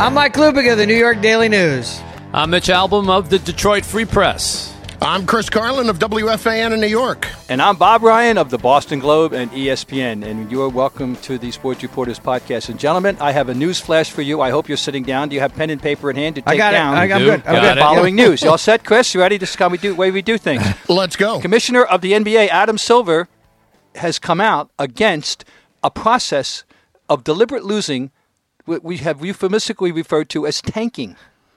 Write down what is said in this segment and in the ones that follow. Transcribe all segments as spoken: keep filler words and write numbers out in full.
I'm Mike Lupick of the New York Daily News. I'm Mitch Albom of the Detroit Free Press. I'm Chris Carlin of W F A N in New York. And I'm Bob Ryan of the Boston Globe and E S P N. And you're welcome to the Sports Reporters podcast. And gentlemen, I have a news flash for you. I hope you're sitting down. Do you have pen and paper in hand to take I got down? it. I got do. good. I'm Got good. it. Following news. You all set, Chris? You ready? This is how we do way we do things. Let's go. Commissioner of the N B A, Adam Silver, has come out against a process of deliberate losing what we have euphemistically referred to as tanking.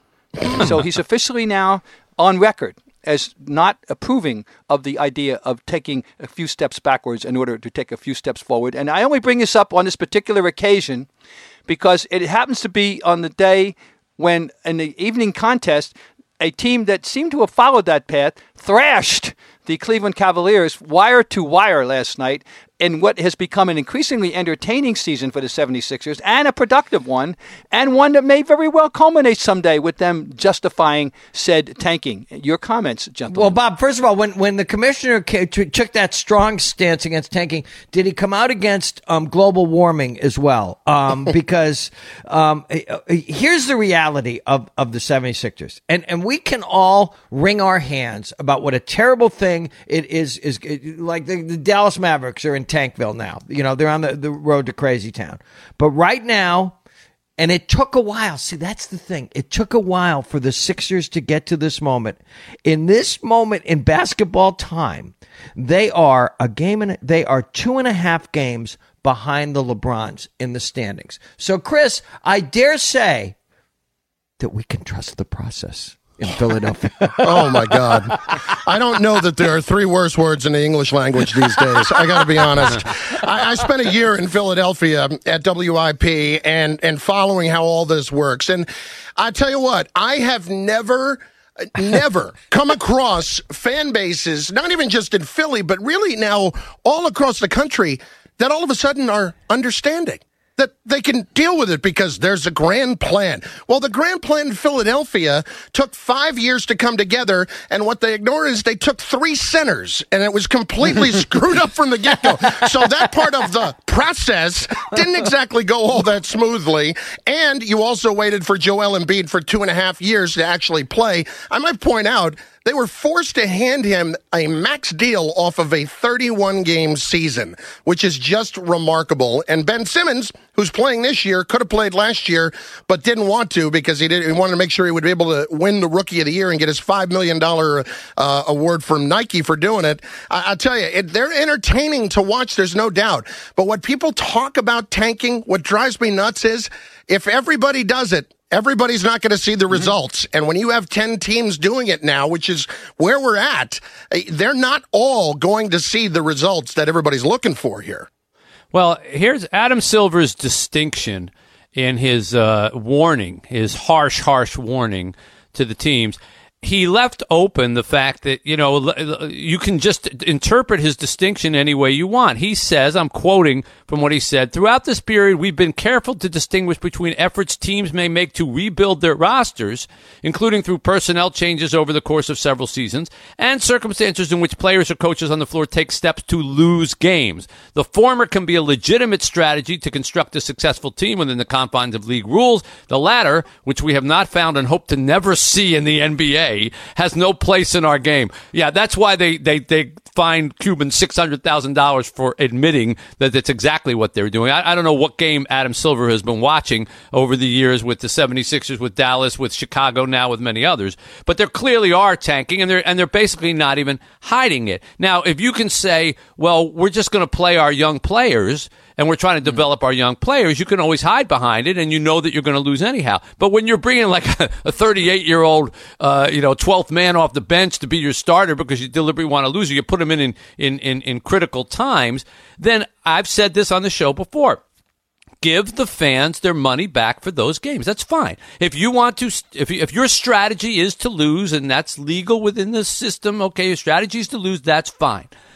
So he's officially now on record as not approving of the idea of taking a few steps backwards in order to take a few steps forward. And I only bring this up on this particular occasion because it happens to be on the day when, in the evening contest, a team that seemed to have followed that path thrashed the Cleveland Cavaliers wire to wire last night in what has become an increasingly entertaining season for the seventy-sixers and a productive one, and one that may very well culminate someday with them justifying said tanking. Your comments, gentlemen. Well, Bob, first of all, when, when the commissioner ca- t- took that strong stance against tanking, did he come out against um, global warming as well? Um, because um, here's the reality of, of the seventy-sixers. And, and we can all wring our hands about what a terrible thing it is. is it, like the, the Dallas Mavericks are in Tankville now. You know, they're on the, the road to crazy town. But right now, and it took a while. See, that's the thing. It took a while for the Sixers to get to this moment. In this moment in basketball time, they are a game and they are two and a half games behind the LeBrons in the standings. So, Chris, I dare say that we can trust the process in Philadelphia. Oh, my God. I don't know that there are three worse words in the English language these days. I got to be honest. I, I spent a year in Philadelphia at W I P and, and following how all this works. And I tell you what, I have never... Never come across fan bases, not even just in Philly, but really now all across the country, that all of a sudden are understanding that they can deal with it because there's a grand plan. Well, the grand plan in Philadelphia took five years to come together, and what they ignore is they took three centers, and it was completely screwed up from the get-go. So that part of the process didn't exactly go all that smoothly, and you also waited for Joel Embiid for two and a half years to actually play. I might point out, they were forced to hand him a max deal off of a thirty-one game season, which is just remarkable. And Ben Simmons, who's playing this year, could have played last year, but didn't want to because he, did, he wanted to make sure he would be able to win the Rookie of the Year and get his five million dollars uh, award from Nike for doing it. I, I'll tell you, it, they're entertaining to watch, there's no doubt. But what people talk about tanking, what drives me nuts is if everybody does it, everybody's not going to see the results. And when you have ten teams doing it now, which is where we're at, they're not all going to see the results that everybody's looking for here. Well, here's Adam Silver's distinction in his uh, warning, his harsh, harsh warning to the teams. He left open the fact that, you know, you can just interpret his distinction any way you want. He says, I'm quoting from what he said, throughout this period, we've been careful to distinguish between efforts teams may make to rebuild their rosters, including through personnel changes over the course of several seasons, and circumstances in which players or coaches on the floor take steps to lose games. The former can be a legitimate strategy to construct a successful team within the confines of league rules. The latter, which we have not found and hope to never see in the N B A, has no place in our game. Yeah, that's why they, they, they fined Cuban six hundred thousand dollars for admitting that that's exactly what they're doing. I, I don't know what game Adam Silver has been watching over the years with the seventy-sixers, with Dallas, with Chicago, now with many others, but there clearly are tanking, and they're, and they're basically not even hiding it. Now, if you can say, well, we're just going to play our young players, and we're trying to develop our young players, you can always hide behind it, and you know that you're going to lose anyhow. But when you're bringing like a thirty-eight-year-old, uh, you know, twelfth man off the bench to be your starter because you deliberately want to lose, or you put him in in, in, in in critical times, then I've said this on the show before. Give the fans their money back for those games. That's fine. If you want to, if if your strategy is to lose, and that's legal within the system, okay, your strategy is to lose, that's fine.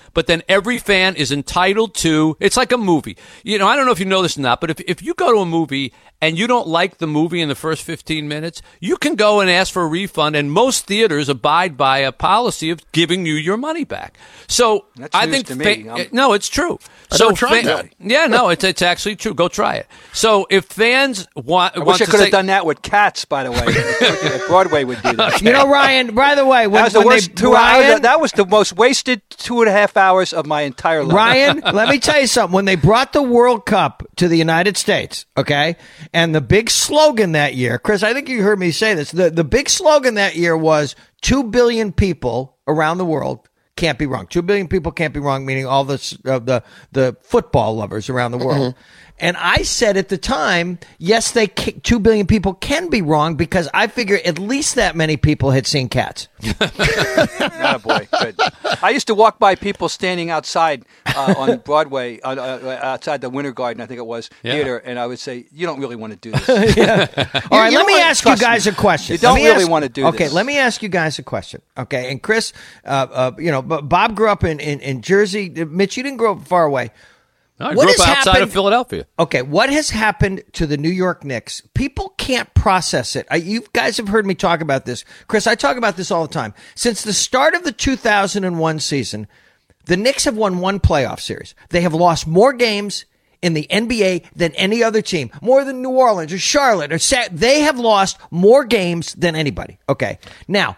but then every fan is entitled to, it's like a movie. You know, I don't know if you know this or not, but if, if you go to a movie and you don't like the movie in the first fifteen minutes, you can go and ask for a refund, and most theaters abide by a policy of giving you your money back. So That's I news think to me. fa- no, it's true. I so never tried that. Yeah, no, it's it's actually true. Go try it. So if fans want, I want wish I to could say, have done that with Cats, by the way. Broadway would do that. You know, Ryan, by the way, when, That was the when worst they, two Ryan, hours. That was the most wasted two and a half hours of my entire life. Ryan, let me tell you something. When they brought the World Cup to the United States, okay, and the big slogan that year, Chris, I think you heard me say this. The the big slogan that year was two billion people around the world can't be wrong. Two billion people can't be wrong, meaning all the uh, the the football lovers around the world. Mm-hmm. And I said at the time, yes, they ca- two billion people can be wrong because I figure at least that many people had seen Cats. Attaboy. Good. I used to walk by people standing outside uh, on Broadway, uh, uh, outside the Winter Garden, I think it was, Yeah. theater, and I would say, you don't really want to do this. yeah. All right, you let know me what? ask Trust you guys me. a question. You don't Let me really ask- want to do Okay, this. let me ask you guys a question. Okay, and Chris, uh, uh, you know, but Bob grew up in, in, in Jersey. Mitch, you didn't grow up far away. I What grew up has outside happened- of Philadelphia. Okay, what has happened to the New York Knicks? People can't process it. I, you guys have heard me talk about this. Chris, I talk about this all the time. Since the start of the two thousand one season, the Knicks have won one playoff series. They have lost more games in the N B A than any other team, more than New Orleans or Charlotte or Sa- they have lost more games than anybody. Okay, now,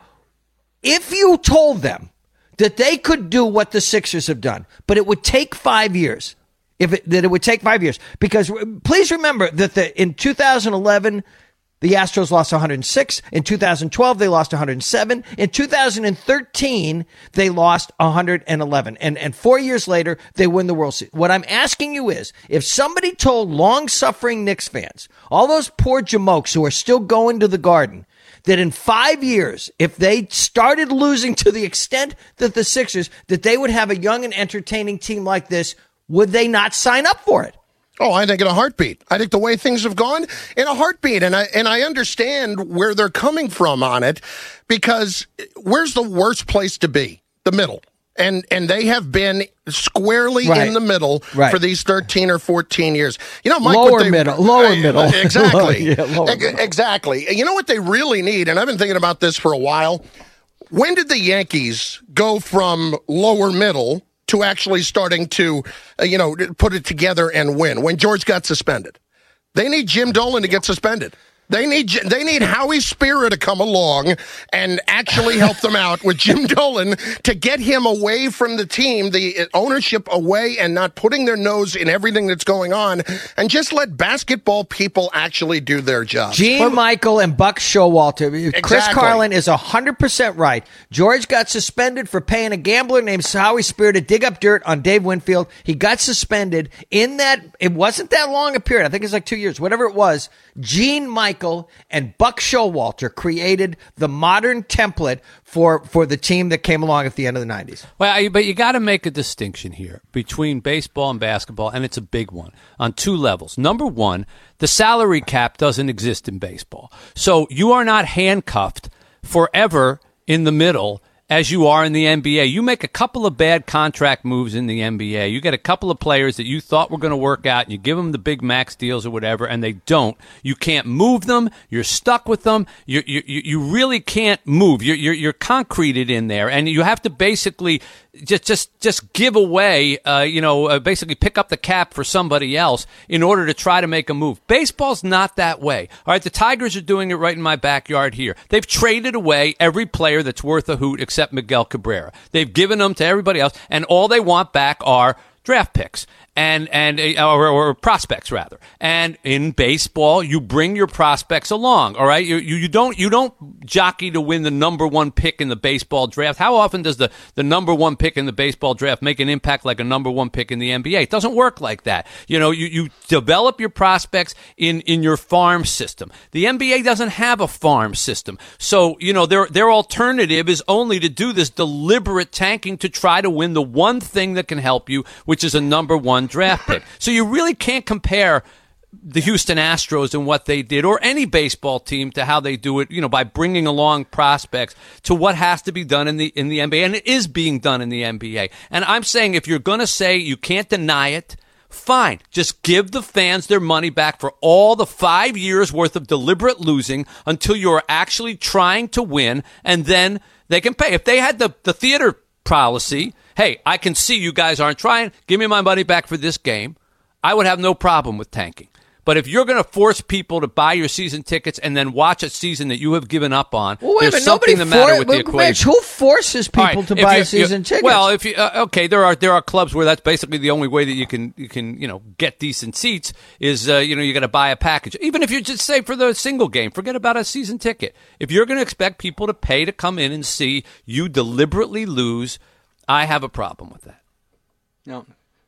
if you told them that they could do what the Sixers have done, but it would take five years, if it, that it would take five years, because please remember that the, in two thousand eleven, the Astros lost one hundred six. In two thousand twelve, they lost one hundred seven. In two thousand thirteen, they lost one hundred eleven. And, and four years later, they win the World Series. What I'm asking you is, if somebody told long-suffering Knicks fans, all those poor jamokes who are still going to the Garden, that in five years, if they started losing to the extent that the Sixers, that they would have a young and entertaining team like this, would they not sign up for it? Oh, I think in a heartbeat. I think the way things have gone, in a heartbeat. And I and I understand where they're coming from on it, because where's the worst place to be? The middle. And and they have been squarely Right. in the middle Right. for these thirteen or fourteen years. You know, Mike, Lower what they, middle, lower middle. Exactly. Yeah, lower Ex- middle. Exactly. You know what they really need, and I've been thinking about this for a while. When did the Yankees go from lower middle to actually starting to, uh, you know, put it together and win? When George got suspended. They need Jim Dolan to get suspended. They need they need Howie Spira to come along and actually help them out with Jim Dolan to get him away from the team, the ownership away, and not putting their nose in everything that's going on, and just let basketball people actually do their job. Gene Michael and Buck Showalter. Chris Exactly. Carlin is one hundred percent right. George got suspended for paying a gambler named Howie Spira to dig up dirt on Dave Winfield. He got suspended in that, it wasn't that long a period. I think it's like two years, whatever it was. Gene Michael and Buck Showalter created the modern template for, for the team that came along at the end of the nineties. Well, I- but you got to make a distinction here between baseball and basketball, and it's a big one on two levels. Number one, the salary cap doesn't exist in baseball. So you are not handcuffed forever in the middle as you are in the N B A. You make a couple of bad contract moves in the N B A. You get a couple of players that you thought were going to work out, and you give them the big max deals or whatever, and they don't. You can't move them. You're stuck with them. You you you really can't move. You're you're, you're concreted in there, and you have to basically just just just give away, uh, you know, uh, basically pick up the cap for somebody else in order to try to make a move. Baseball's not that way. All right, the Tigers are doing it right in my backyard here. They've traded away every player that's worth a hoot except Miguel Cabrera. They've given them to everybody else, and all they want back are draft picks and and uh, or, or prospects rather. And in baseball, you bring your prospects along. All right, you, you you don't you don't jockey to win the number one pick in the baseball draft. How often does the the number one pick in the baseball draft make an impact like a number one pick in the N B A? It doesn't work like that. You know, you you develop your prospects in in your farm system. The N B A doesn't have a farm system, so you know their their alternative is only to do this deliberate tanking to try to win the one thing that can help you, which is a number one draft pick. So you really can't compare the Houston Astros and what they did, or any baseball team to how they do it, you know, by bringing along prospects to what has to be done in the in the N B A, and it is being done in the N B A. And I'm saying if you're going to say you can't deny it, fine. Just give the fans their money back for all the five years worth of deliberate losing until you're actually trying to win, and then they can pay. If they had the, the theater policy, hey, I can see you guys aren't trying, give me my money back for this game, I would have no problem with tanking. But if you're going to force people to buy your season tickets and then watch a season that you have given up on, well, wait, there's something the matter with the equation. Mitch, who forces people right, to buy you, season you, tickets? Well, if you uh, okay, there are there are clubs where that's basically the only way that you can you can you know get decent seats is uh, you know you got to buy a package. Even if you just say for the single game, forget about a season ticket. If you're going to expect people to pay to come in and see you deliberately lose, I have a problem with that. No,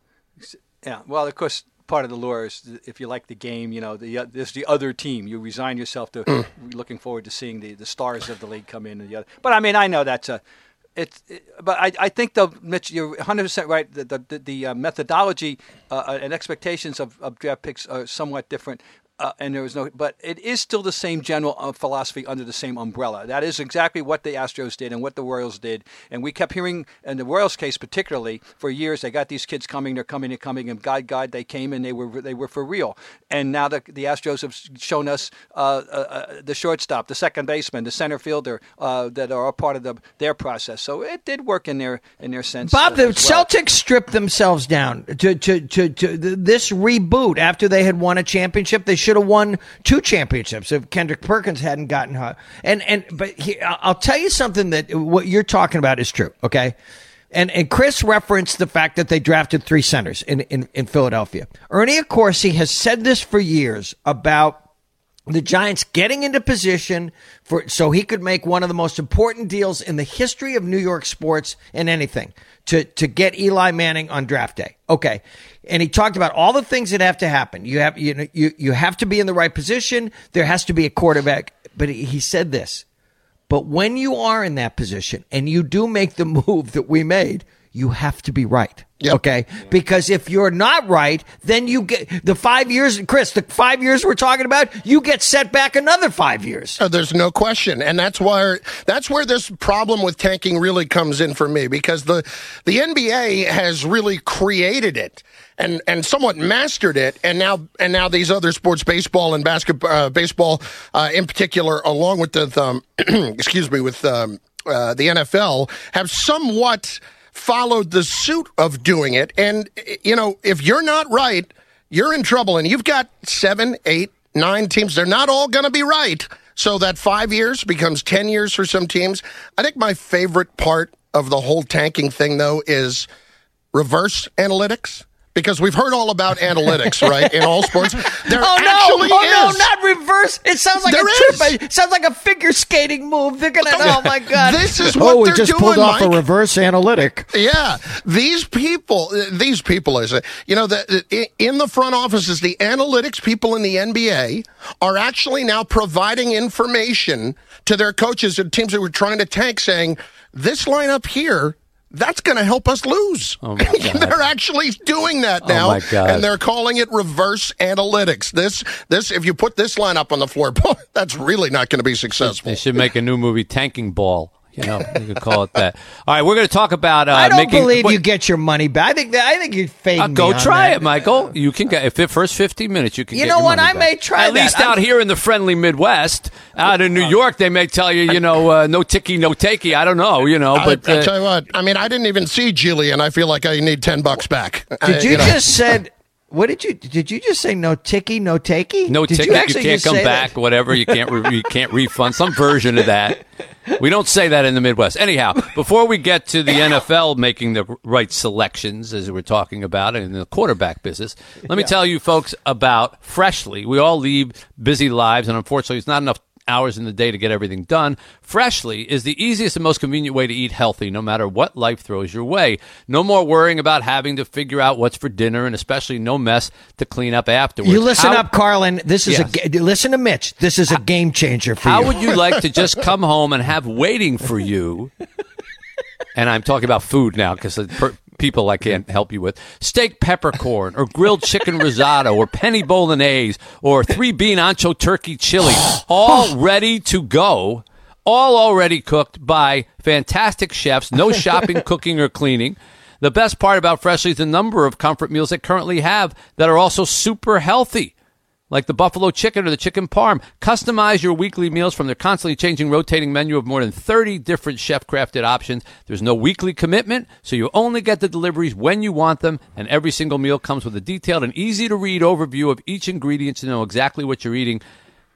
yeah. Well, of course. Part of the lure is if you like the game, you know, the, uh, there's the other team. You resign yourself to mm. looking forward to seeing the, the stars of the league come in. And the other. But, I mean, I know that's a it's. It, but I, I think, though, Mitch, you're one hundred percent right. The, the, the uh, methodology uh, and expectations of, of draft picks are somewhat different. Uh, and there was no, but it is still the same general uh, philosophy under the same umbrella. That is exactly what the Astros did and what the Royals did. And we kept hearing, in the Royals case particularly, for years, they got these kids coming, they're coming, they're coming, and God, God, they came and they were they were for real. And now the, the Astros have shown us uh, uh, the shortstop, the second baseman, the center fielder uh, that are all part of the, their process. So it did work in their in their sense. Bob, uh, the well. Celtics stripped themselves down to to, to to this reboot after they had won a championship. They should have won two championships if Kendrick Perkins hadn't gotten hot. And and but he, I'll tell you something that what you're talking about is true. Okay. And and Chris referenced the fact that they drafted three centers in, in, in Philadelphia. Ernie Accorsi has said this for years about the Giants getting into position for so he could make one of the most important deals in the history of New York sports and anything to, to get Eli Manning on draft day. Okay. And he talked about all the things that have to happen. You have you know you, you have to be in the right position. There has to be a quarterback. But he, he said this. But when you are in that position and you do make the move that we made, you have to be right. Yep. Okay. Because if you're not right, then you get the five years, Chris, the five years we're talking about, you get set back another five years. Uh, there's no question. And that's why, that's where this problem with tanking really comes in for me, because the, the N B A has really created it and, and somewhat mastered it. And now, and now these other sports, baseball and basketball, uh, baseball, uh, in particular, along with the, um, excuse me, with, um, uh, the N F L have somewhat followed the suit of doing it. And, you know, if you're not right, you're in trouble. And you've got seven, eight, nine teams. They're not all going to be right. So that five years becomes ten years for some teams. I think my favorite part of the whole tanking thing, though, is reverse analytics. Because we've heard all about analytics, right, in all sports. There oh, actually no. Oh, is. no, not reverse. It sounds like there a is. trip. It sounds like a figure skating move. They're going to, oh, my God. This is what oh, we they're just doing, pulled off Mike. a reverse analytic. Yeah. These people, these people, is you know, the, in the front offices, the analytics people in the N B A are actually now providing information to their coaches and teams that were trying to tank, saying, this lineup here, that's going to help us lose. Oh my God. They're actually doing that now, oh my God. And they're calling it reverse analytics. This, this, if you put this lineup on the floor, boy, that's really not going to be successful. They should make a new movie, Tanking Ball. You know, you could call it that. All right, we're going to talk about. Uh, I don't making, believe what, you get your money back. I think that I think you fade. Uh, go me on try that. it, Michael. You can get if the first fifteen minutes. You can. You get know your what? money I back. may try At that. least I'm- out here in the friendly Midwest. Out in New York, they may tell you, you know, uh, no ticky, no takey. I don't know, you know, but I, I uh, tell you what. I mean, I didn't even see Jillian. I feel like I need ten bucks back. Did you, you know. just said? What did you? Did you just say? No ticky, no takey. no did ticket. You, You, actually can't just come say back. that? Whatever. You can't. Re- you can't refund some version of that. We don't say that in the Midwest. Anyhow, before we get to the N F L making the right selections, as we're talking about in the quarterback business, let me yeah. tell you folks about Freshly. We all lead busy lives, and unfortunately, it's not enough hours in the day to get everything done. Freshly is the easiest and most convenient way to eat healthy, no matter what life throws your way. No more worrying about having to figure out what's for dinner, and especially no mess to clean up afterwards. You listen How, up, Carlin. This is yes. a listen to Mitch. This is a game changer for How you. would you like to just come home and have waiting for you? And I'm talking about food now because people I can't help you with. Steak peppercorn or grilled chicken risotto or penny bolognese or three bean ancho turkey chili, all ready to go, all already cooked by fantastic chefs. No shopping, cooking, or cleaning. The best part about Freshly is the number of comfort meals they currently have that are also super healthy, like the buffalo chicken or the chicken parm. Customize your weekly meals from their constantly changing, rotating menu of more than thirty different chef-crafted options. There's no weekly commitment, so you only get the deliveries when you want them, and every single meal comes with a detailed and easy-to-read overview of each ingredient to know exactly what you're eating.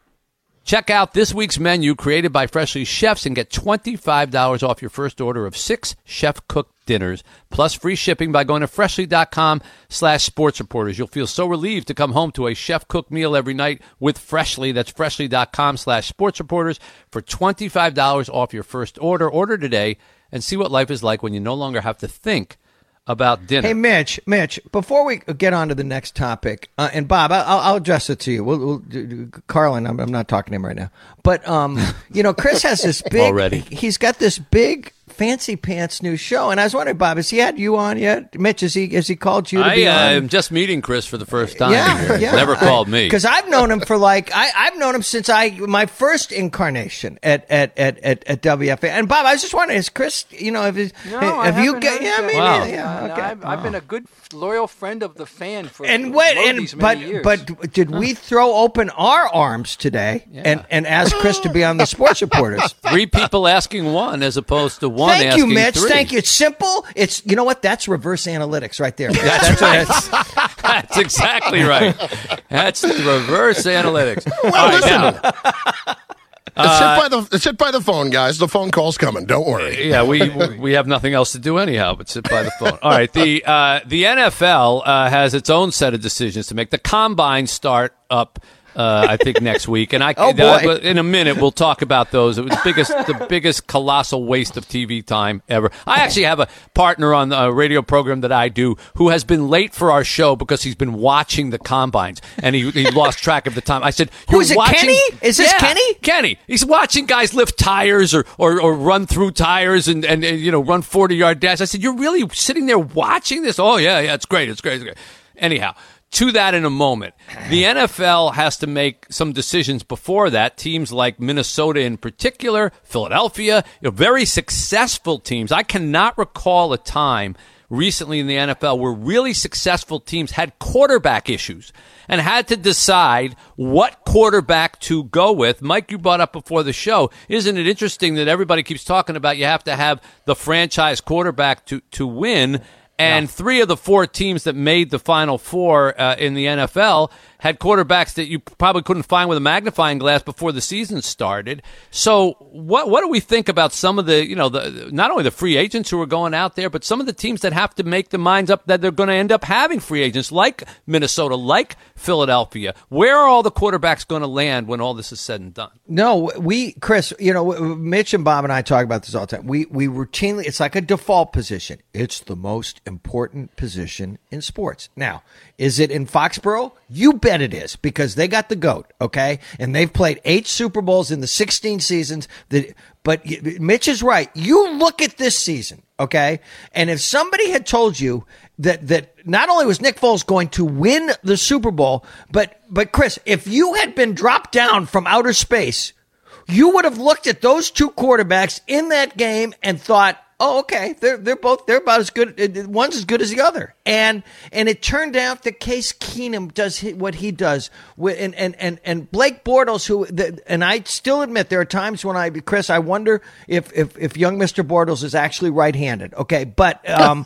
Check out this week's menu created by Freshly chefs and get twenty-five dollars off your first order of six chef-cooked dinners, plus free shipping by going to freshly.com slash sports reporters. You'll feel so relieved to come home to a chef-cooked meal every night with Freshly. That's freshly.com slash sports reporters for twenty-five dollars off your first order. Order today and see what life is like when you no longer have to think about dinner. Hey, Mitch, Mitch, before we get on to the next topic, uh, and Bob, I'll, I'll address it to you. We'll, we'll, Carlin, I'm, I'm not talking to him right now. But, um, you know, Chris has this big, Already. he's got this big fancy pants new show. And I was wondering, Bob, has he had you on yet? Mitch, has he, has he called you to I, be uh, on? I'm just meeting Chris for the first time. Yeah, yeah. Never called me. Because I've known him for like I, I've known him since I my first incarnation at at, at, at, at W F A. And Bob, I was just wondering, is Chris? You know, if No, have I you haven't get? heard Yeah, I that. mean, Wow. yeah, yeah, No, okay. I've, I've been a good, loyal friend of the fan for And what? all And these but many years. but did we throw open our arms today and and ask Chris to be on the Sports Reporters? Three people asking one as opposed to one Thank you, asking Mitch. three. Thank you. It's simple. It's you know what? That's reverse analytics right there. That's right. That's exactly right. That's the reverse analytics. All right, listen. now, sit by the sit by the phone, guys. The phone call's coming. Don't worry. yeah, we we have nothing else to do anyhow but sit by the phone. All right, the uh, the N F L uh, has its own set of decisions to make. The combine start up. Uh, I think next week, and I Oh, boy. uh, in a minute we'll talk about those. It was the biggest, the biggest colossal waste of T V time ever. I actually have a partner on a radio program that I do who has been late for our show because he's been watching the combines and he, he lost track of the time. I said, Who "You're is it, watching- Kenny? Is this Yeah, Kenny? Kenny. He's watching guys lift tires or or, or run through tires and, and, and you know run forty yard dash." I said, "You're really sitting there watching this?" "Oh yeah, yeah, it's great, it's great, it's great." Anyhow. To that in a moment. The N F L has to make some decisions before that. Teams like Minnesota in particular, Philadelphia, you know, very successful teams. I cannot recall a time recently in the N F L where really successful teams had quarterback issues and had to decide what quarterback to go with. Mike, you brought up before the show, isn't it interesting that everybody keeps talking about you have to have the franchise quarterback to, to win? And yeah. three of the four teams that made the Final Four uh, in the N F L had quarterbacks that you probably couldn't find with a magnifying glass before the season started. So what what do we think about some of the, you know, the not only the free agents who are going out there, but some of the teams that have to make the minds up that they're going to end up having free agents like Minnesota, like Philadelphia? Where are all the quarterbacks going to land when all this is said and done? No, we, Chris, you know, Mitch and Bob and I talk about this all the time. We we routinely, it's like a default position. It's the most important position in sports. Now, is it in Foxborough? You bet it is, because they got the GOAT, okay? And they've played eight Super Bowls in the sixteen seasons. That, but Mitch is right. You look at this season, okay? And if somebody had told you that that not only was Nick Foles going to win the Super Bowl, but but Chris, if you had been dropped down from outer space, you would have looked at those two quarterbacks in that game and thought, oh, okay, they're they're both they're about as good. One's as good as the other, and and it turned out that Case Keenum does what he does, and and and and Blake Bortles, who and I still admit there are times when I, Chris, I wonder if if if young Mister Bortles is actually right-handed. Okay, but um,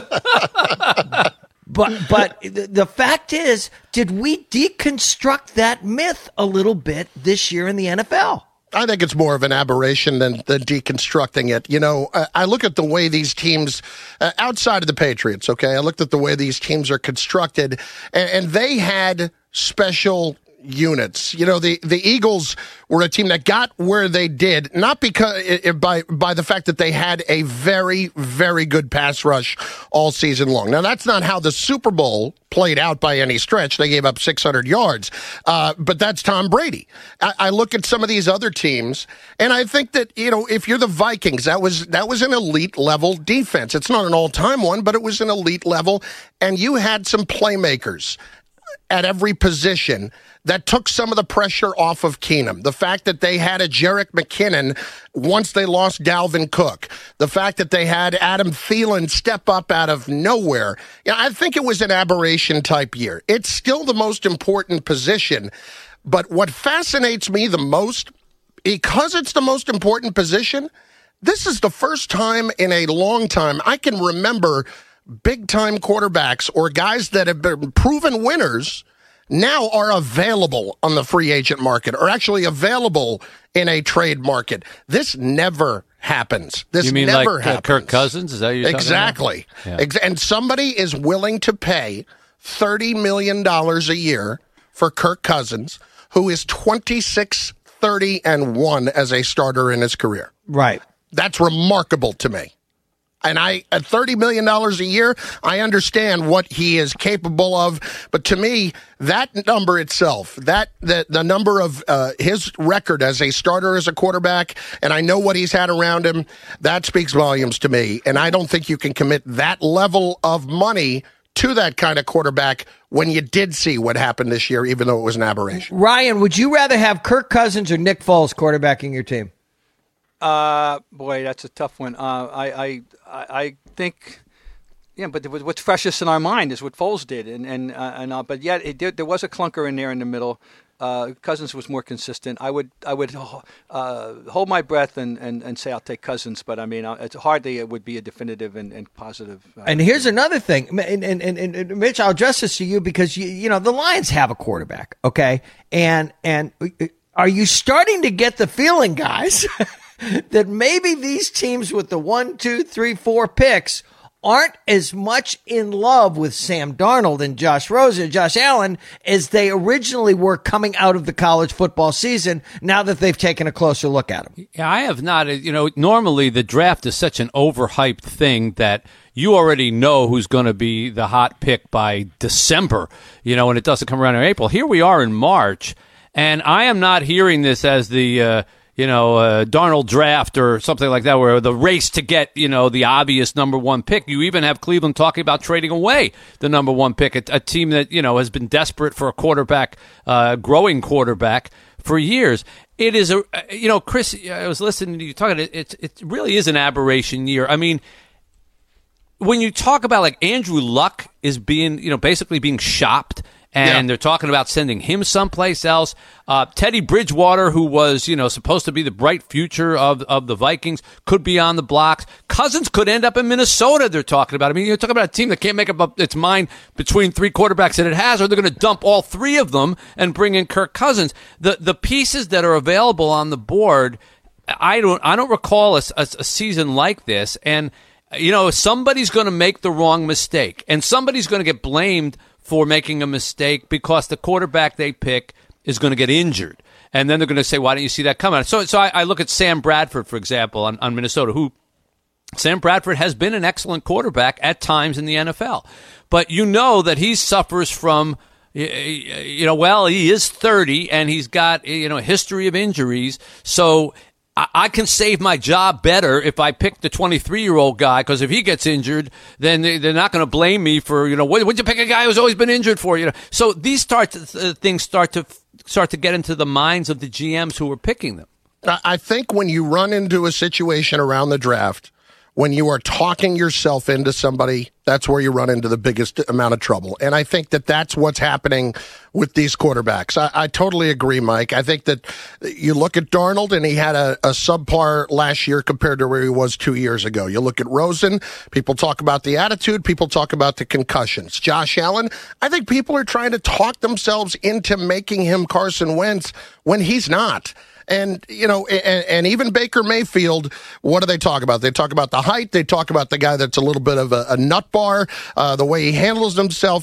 but but the fact is, did we deconstruct that myth a little bit this year in the N F L? I think it's more of an aberration than, than deconstructing it. You know, I, I look at the way these teams, uh, outside of the Patriots, okay, I looked at the way these teams are constructed, and, and they had special units. You know, the, the Eagles were a team that got where they did, not because it, by by the fact that they had a very, very good pass rush all season long. Now, that's not how the Super Bowl played out by any stretch. They gave up six hundred yards, uh, but that's Tom Brady. I, I look at some of these other teams, and I think that, you know, if you're the Vikings, that was that was an elite level defense. It's not an all-time one, but it was an elite level, and you had some playmakers at every position that took some of the pressure off of Keenum. The fact that they had a Jerick McKinnon once they lost Dalvin Cook. The fact that they had Adam Thielen step up out of nowhere. You know, I think it was an aberration type year. It's still the most important position. But what fascinates me the most, because it's the most important position, this is the first time in a long time I can remember big-time quarterbacks or guys that have been proven winners now are available on the free agent market, or actually available in a trade market. This never happens. This you mean never like happens. Uh, Kirk Cousins? Is that what you're exactly? Talking about? Yeah. And somebody is willing to pay thirty million dollars a year for Kirk Cousins, who is twenty-six, thirty, and one as a starter in his career. Right. That's remarkable to me. And I, at thirty million dollars a year, I understand what he is capable of. But to me, that number itself, that the, the number of uh, his record as a starter, as a quarterback, and I know what he's had around him, that speaks volumes to me. And I don't think you can commit that level of money to that kind of quarterback when you did see what happened this year, even though it was an aberration. Ryan, would you rather have Kirk Cousins or Nick Foles quarterbacking your team? Uh, boy, that's a tough one. Uh, I, I, I think, yeah, but what's freshest in our mind is what Foles did, and and uh, and uh, but yet it did, there was a clunker in there in the middle. Uh, Cousins was more consistent. I would I would uh, hold my breath and, and, and say I'll take Cousins, but I mean it's hardly it would be a definitive and, and positive. Uh, and here's another thing, and, and, and, and Mitch, I'll address this to you because you you know the Lions have a quarterback, okay, and and are you starting to get the feeling, guys? that maybe these teams with the one, two, three, four picks aren't as much in love with Sam Darnold and Josh Rosen and Josh Allen as they originally were coming out of the college football season, now that they've taken a closer look at them. Yeah, I have not. You know, normally the draft is such an overhyped thing that you already know who's going to be the hot pick by December, you know, and it doesn't come around in April. Here we are in March, and I am not hearing this as the uh, you know, uh, Darnold draft or something like that, where the race to get, you know, the obvious number one pick. You even have Cleveland talking about trading away the number one pick, a, a team that, you know, has been desperate for a quarterback, uh, growing quarterback for years. It is a, you know, Chris, I was listening to you talking, it, it, it really is an aberration year. I mean, when you talk about like Andrew Luck is being, you know, basically being shopped, and yeah. they're talking about sending him someplace else. Uh, Teddy Bridgewater, who was, you know, supposed to be the bright future of of the Vikings, could be on the blocks. Cousins could end up in Minnesota, they're talking about. I mean, you're talking about a team that can't make up its mind between three quarterbacks that it has, or they're going to dump all three of them and bring in Kirk Cousins. The the pieces that are available on the board, I don't I don't recall a, a, a season like this. And, you know, somebody's going to make the wrong mistake, and somebody's going to get blamed for making a mistake because the quarterback they pick is going to get injured. And then they're going to say, why didn't you see that coming? So so I, I look at Sam Bradford, for example, on, on Minnesota, who Sam Bradford has been an excellent quarterback at times in the N F L. But you know that he suffers from, you know, well, he is thirty, and he's got, you know, a history of injuries. So I can save my job better if I pick the twenty-three-year-old guy, because if he gets injured, then they're not going to blame me for, you know, would you pick a guy who's always been injured for, you know? So these start to, uh, things start to start to get into the minds of the G Ms who are picking them. I think when you run into a situation around the draft, when you are talking yourself into somebody, that's where you run into the biggest amount of trouble. And I think that that's what's happening with these quarterbacks. I, I totally agree, Mike. I think that you look at Darnold, and he had a, a subpar last year compared to where he was two years ago. You look at Rosen, people talk about the attitude, people talk about the concussions. Josh Allen, I think people are trying to talk themselves into making him Carson Wentz when he's not. And, you know, and, and even Baker Mayfield, what do they talk about? They talk about the height. They talk about the guy that's a little bit of a, a nut bar, uh, the way he handles himself.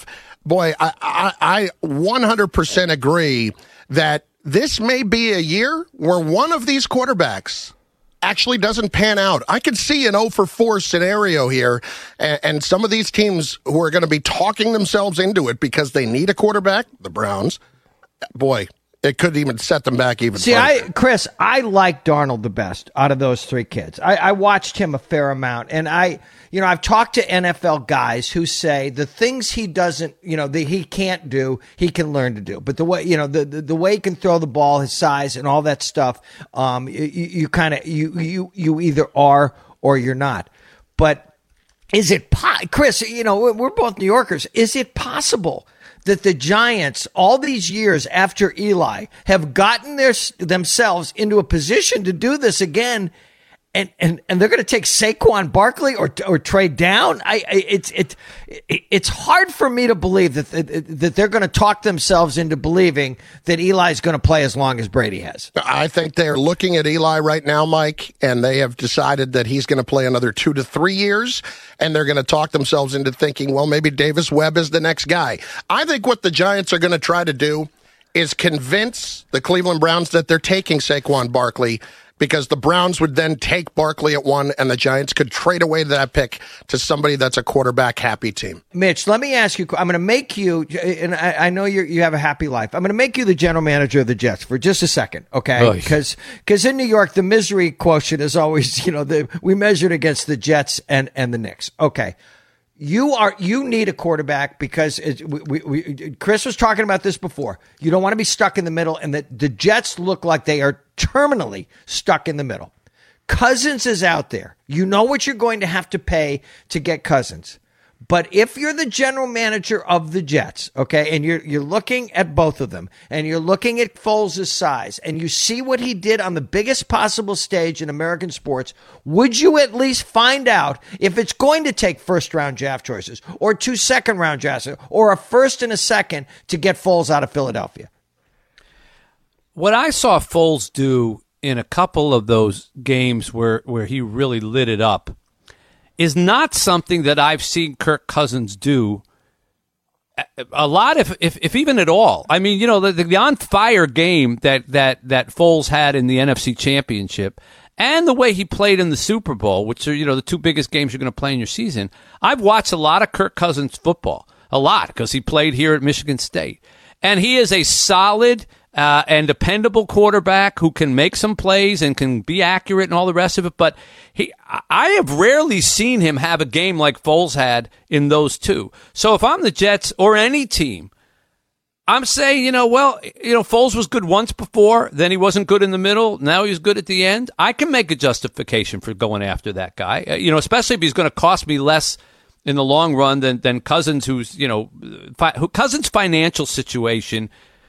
boy, I, I, I one hundred percent agree that this may be a year where one of these quarterbacks actually doesn't pan out. I could see an oh for four scenario here, and, and some of these teams who are going to be talking themselves into it because they need a quarterback, the Browns, boy, it could even set them back even See, further. I, Chris, I like Darnold the best out of those three kids. I, I watched him a fair amount, and I, you know, I've talked to N F L guys who say the things he doesn't, you know, that he can't do, he can learn to do. But the way, you know, the the, the way he can throw the ball, his size, and all that stuff, um, you, you kind of you you you either are or you're not. But is it, po- Chris? You know, we're both New Yorkers. Is it possible that the Giants, all these years after Eli, have gotten their themselves into a position to do this again, and and, and they're going to take Saquon Barkley or or trade down? I, I it's it, it it's hard for me to believe that that they're going to talk themselves into believing that Eli's going to play as long as Brady has. I think they're looking at Eli right now, Mike, and they have decided that he's going to play another two to three years, and they're going to talk themselves into thinking, well, maybe Davis Webb is the next guy. I think what the Giants are going to try to do is convince the Cleveland Browns that they're taking Saquon Barkley, because the Browns would then take Barkley at one, and the Giants could trade away that pick to somebody that's a quarterback-happy team. Mitch, let me ask you, I'm going to make you, and I, I know you you have a happy life, I'm going to make you the general manager of the Jets for just a second, okay? Because because in New York, the misery quotient is always, you know, the, we measured against the Jets and, and the Knicks. Okay. You are you need a quarterback because it, we, we, Chris was talking about this before. You don't want to be stuck in the middle, and the, the Jets look like they are terminally stuck in the middle. Cousins is out there. You know what you're going to have to pay to get Cousins. But if you're the general manager of the Jets, okay, and you're you're looking at both of them, and you're looking at Foles' size, and you see what he did on the biggest possible stage in American sports, would you at least find out if it's going to take first-round draft choices, or two second-round drafts, or a first and a second to get Foles out of Philadelphia? What I saw Foles do in a couple of those games where, where he really lit it up is not something that I've seen Kirk Cousins do a lot, if if, if even at all. I mean, you know, the, the on-fire game that, that, that Foles had in the N F C Championship and the way he played in the Super Bowl, which are, you know, the two biggest games you're going to play in your season. I've watched a lot of Kirk Cousins football, a lot, because he played here at Michigan State. And he is a solid uh, and dependable quarterback who can make some plays and can be accurate and all the rest of it. But he, I have rarely seen him have a game like Foles had in those two. So if I'm the Jets or any team, I'm saying, you know, well, you know, Foles was good once before, then he wasn't good in the middle, now he's good at the end. I can make a justification for going after that guy, uh, you know, especially if he's going to cost me less in the long run than, than Cousins, who's, you know, fi- who, Cousins' financial situation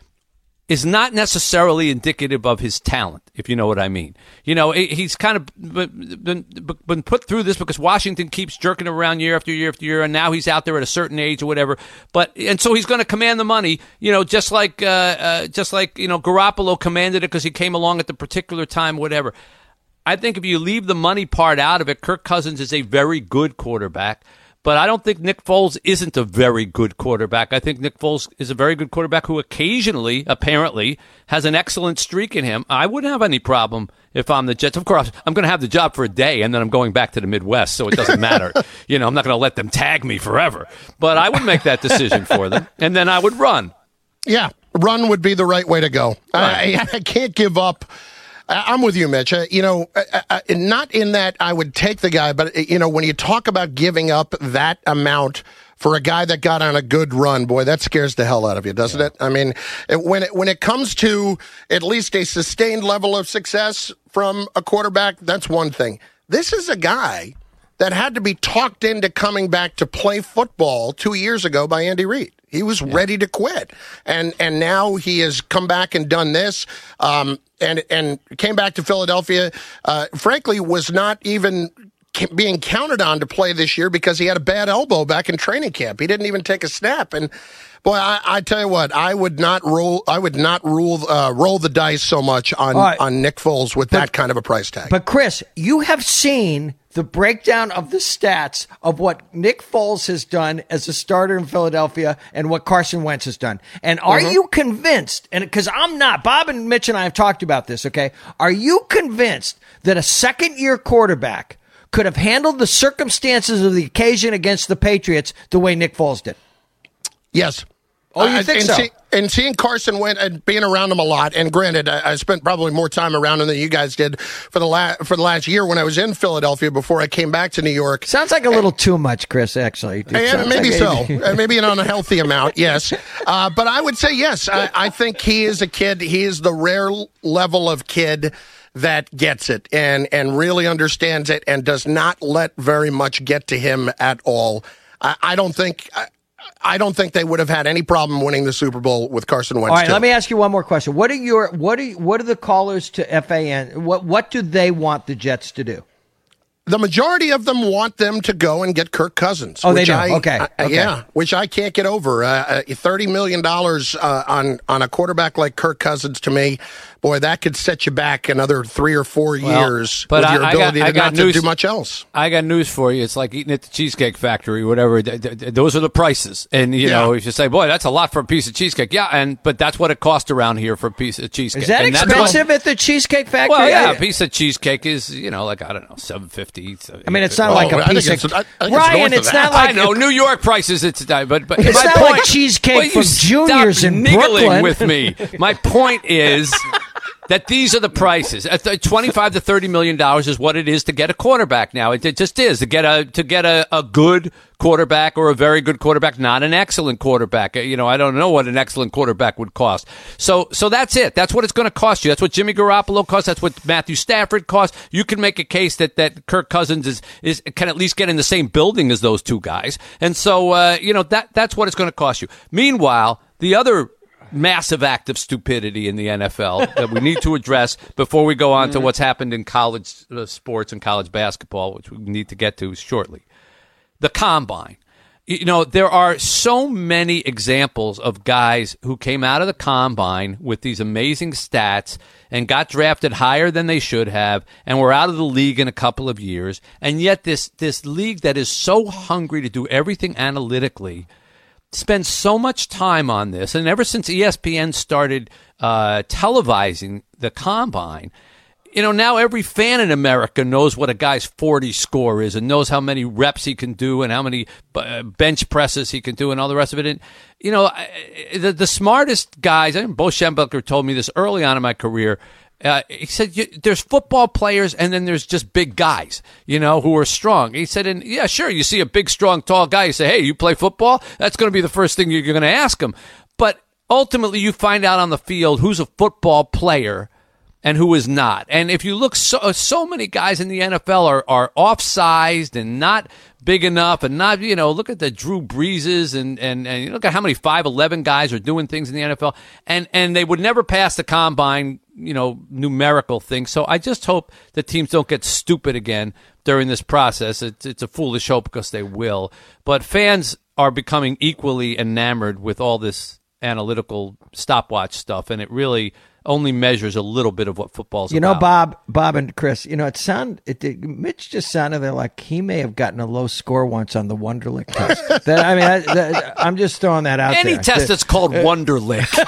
is not necessarily indicative of his talent, if you know what I mean. You know, he's kind of been, been put through this because Washington keeps jerking him around year after year after year, and now he's out there at a certain age or whatever. But and so he's going to command the money, you know, just like uh, uh, just like you know Garoppolo commanded it because he came along at the particular time, whatever. I think if you leave the money part out of it, Kirk Cousins is a very good quarterback. But I don't think Nick Foles isn't a very good quarterback. I think Nick Foles is a very good quarterback who occasionally, apparently, has an excellent streak in him. I wouldn't have any problem if I'm the Jets. Of course, I'm going to have the job for a day, and then I'm going back to the Midwest, so it doesn't matter. You know, I'm not going to let them tag me forever. But I would make that decision for them, and then I would run. Yeah, run would be the right way to go. Right. I, I can't give up. I'm with you, Mitch. Uh, you know, uh, uh, not in that I would take the guy, but, uh, you know, when you talk about giving up that amount for a guy that got on a good run, boy, that scares the hell out of you, doesn't yeah. it? I mean, it, when it, when it comes to at least a sustained level of success from a quarterback, that's one thing. This is a guy that had to be talked into coming back to play football two years ago by Andy Reid. He was yeah. ready to quit. And and now he has come back and done this, um, and, and came back to Philadelphia. Uh, frankly, was not even being counted on to play this year because he had a bad elbow back in training camp. He didn't even take a snap. And boy, I, I tell you what, I would not roll. I would not rule uh, roll the dice so much on, right. on Nick Foles with but, that kind of a price tag. But Chris, you have seen the breakdown of the stats of what Nick Foles has done as a starter in Philadelphia and what Carson Wentz has done. And are Mm-hmm. you convinced, and because I'm not, Bob and Mitch and I have talked about this, okay? Are you convinced that a second-year quarterback could have handled the circumstances of the occasion against the Patriots the way Nick Foles did? Yes. Oh, you Uh, think and so? See, and seeing Carson Wentz and being around him a lot, and granted, I, I spent probably more time around him than you guys did for the la- for the last year when I was in Philadelphia before I came back to New York. Sounds like a little too much, Chris, actually. It Yeah, sounds maybe like- so. Uh, maybe an unhealthy amount, yes. Uh, but I would say yes. I, I think he is a kid. He is the rare l- level of kid that gets it and, and really understands it and does not let very much get to him at all. I, I don't think... I, I don't think they would have had any problem winning the Super Bowl with Carson Wentz. All right, too. let me ask you one more question. What are your what are what are the callers to F A N? What what do they want the Jets to do? The majority of them want them to go and get Kirk Cousins. Oh, they which do? I, Okay, I- okay. Yeah, which I can't get over. Uh, uh, thirty million dollars uh, on, on a quarterback like Kirk Cousins, to me, boy, that could set you back another three or four Well, years but with I- your I got- ability I to got not to news- do much else. I got news for you. It's like eating at the Cheesecake Factory, whatever. Th- th- th- Those are the prices, and you Yeah. know, if you say, "Boy, that's a lot for a piece of cheesecake," yeah, and but that's what it costs around here for a piece of cheesecake. Is that And that's what- expensive at the Cheesecake Factory? Well, yeah, I- a piece of cheesecake is, you know, like I don't know, seven fifty. I mean, it's not Oh, like I a think piece it's- of I- I think it's Ryan. north of It's that. not like I know New York prices. It's but but It's my not point, like cheesecake Will you from Junior's stop in niggling Brooklyn. with me. My point is that these are the prices. At the twenty-five to thirty million dollars is what it is to get a quarterback now. It, it just is to get a to get a, a good quarterback or a very good quarterback, not an excellent quarterback. You know, I don't know what an excellent quarterback would cost. So so that's it. That's what it's going to cost you. That's what Jimmy Garoppolo costs. That's what Matthew Stafford costs. You can make a case that, that Kirk Cousins is, is can at least get in the same building as those two guys. And so uh, you know that that's what it's going to cost you. Meanwhile, the other massive act of stupidity in the N F L that we need to address before we go on to what's happened in college uh, sports and college basketball, which we need to get to shortly. The combine. You know, there are so many examples of guys who came out of the combine with these amazing stats and got drafted higher than they should have and were out of the league in a couple of years. And yet this this league that is so hungry to do everything analytically spends so much time on this. And ever since E S P N started uh, televising the combine, you know, now every fan in America knows what a guy's forty score is and knows how many reps he can do and how many uh, bench presses he can do and all the rest of it. And, you know, I- the, the smartest guys, I think Bo Schembechler told me this early on in my career. Uh, he said, you, there's football players and then there's just big guys, you know, who are strong. He said, and yeah, sure, you see a big, strong, tall guy, you say, hey, you play football? That's going to be the first thing you're going to ask him. But ultimately, you find out on the field who's a football player and who is not. And if you look, so so many guys in the N F L are, are off-sized and not big enough and not, you know, look at the Drew Breeses and, and, and look at how many five eleven guys are doing things in the N F L. And, and they would never pass the combine, you know, numerical thing. So I just hope that teams don't get stupid again during this process. It's, it's a foolish hope because they will. But fans are becoming equally enamored with all this analytical stopwatch stuff, and it really only measures a little bit of what football's You about. know, Bob, Bob and Chris. You know, it sound it, it Mitch just sounded there like he may have gotten a low score once on the Wonderlic test. that, I mean, I, that, I'm just throwing that out Any there. test that's called Wonderlic.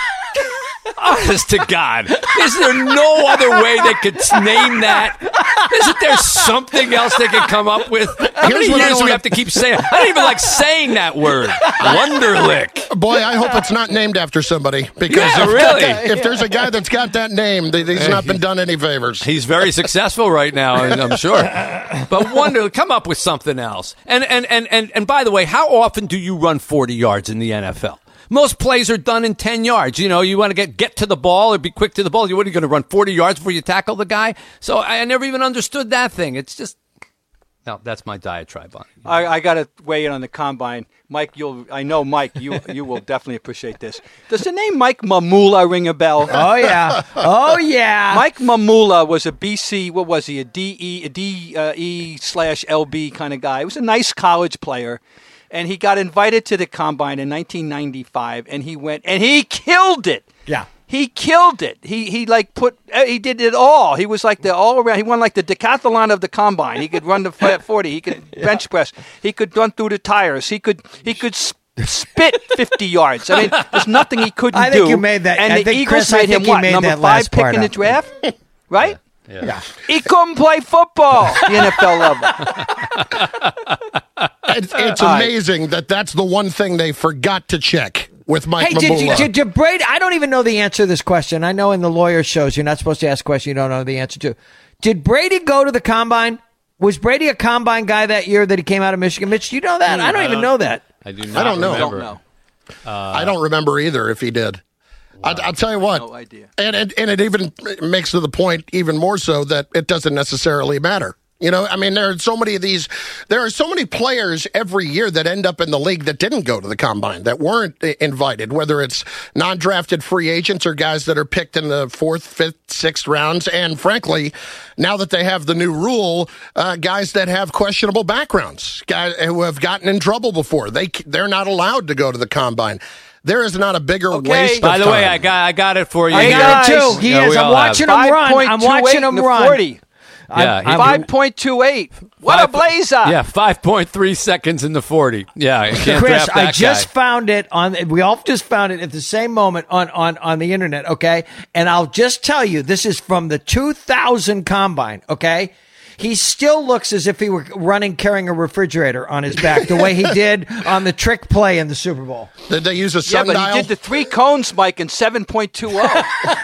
Honest to God, is there no other way they could name that? Isn't there something else they could come up with? How Here's many what I years do we wanna- have to keep saying? I don't even like saying that word, Wonderlic. Boy, I hope it's not named after somebody because Yeah, if, really. if there's a guy that's got that name, th- he's not been done any favors. He's very successful right now, and I'm sure. But wonder, come up with something else. And and and and and by the way, how often do you run forty yards in the N F L? Most plays are done in ten yards. You know, you want to get get to the ball or be quick to the ball. You what are you going to run forty yards before you tackle the guy? So I, I never even understood that thing. It's just no. That's my diatribe on it. I, I got to weigh in on the combine, Mike. You'll, I know, Mike. You, you will definitely appreciate this. Does the name Mike Mamula ring a bell? Oh yeah, oh yeah. Mike Mamula was a B C. What was he? A D E, a D uh, E slash L B kind of guy. He was a nice college player, and he got invited to the combine in nineteen ninety-five, and he went and he killed it. Yeah. He killed it. He he like put he did it all. He was like the all around. He won like the decathlon of the combine. He could run the forty. He could bench press. He could run through the tires. He could he could sp- spit fifty yards. I mean, there's nothing he couldn't I think do. you made that. And I the think, Eagles Chris, I made think him you what? made Number that five last pick part in the up. draft, right? Yeah. Yeah. He couldn't play football at the N F L level. It's, it's amazing that that's the one thing they forgot to check with Mike Hey, did, Mamula. did, did Brady? I don't even know the answer to this question. I know in the lawyer shows you're not supposed to ask a question you don't know the answer to. Did Brady go to the combine? Was Brady a combine guy that year that he came out of Michigan? Mitch, do you know that? I don't I even don't- know that. I do not I don't know. remember. Don't know. I don't remember either if he did. I, I'll tell you what. No idea. And it, and it even makes to the point even more so that it doesn't necessarily matter. You know, I mean, there are so many of these, there are so many players every year that end up in the league that didn't go to the combine, that weren't invited, whether it's non-drafted free agents or guys that are picked in the fourth, fifth, sixth rounds. And frankly, now that they have the new rule, uh, guys that have questionable backgrounds, guys who have gotten in trouble before, they, they're not allowed to go to the combine. There is not a bigger Okay. waste By of the way, time. I got I got it for you. I here. got it guys. too. He Yeah, is. we I'm all watching have. him run. I'm watching him to run. forty. Yeah, I'm- he- I'm- five point two eight. What a Five- blazer. Yeah, five point three seconds in the forty. Yeah, you can't Chris, draft that I just guy. found it on. We all just found it at the same moment on, on, on the internet. Okay, and I'll just tell you, this is from the two thousand combine. Okay, he still looks as if he were running carrying a refrigerator on his back, the way he did on the trick play in the Super Bowl. Did they use a Yeah, sundial? but he did the three cones, Mike, in seven point two oh.